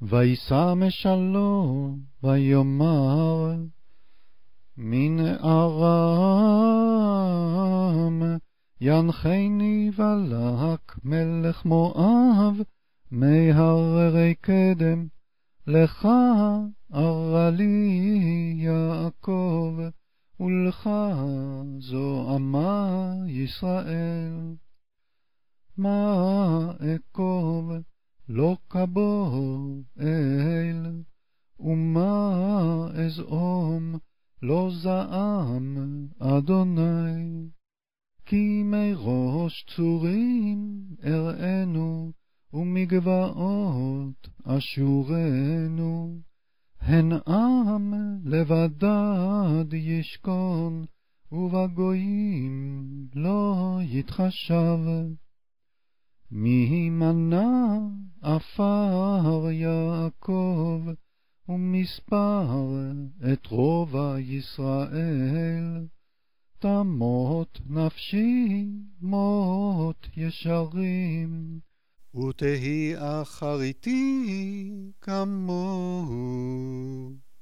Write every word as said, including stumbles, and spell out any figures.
וישא משלו ויאמר מן ארם ינחני בלק מלך מואב מהררי קדם לך ארה לי יעקב ולך זועמה ישראל. מה אקוב לא כבו אל ומה אזעום לא זעם אדוני. כי מראש צורים אראנו ומגבעות אשורנו. הן עם לבדד ישכון ובגויים לא יתחשב. מי מנה עפר יעקב ומספר את רובע ישראל. תמות נפשי מות ישרים ותהי אחריתי כמוהו.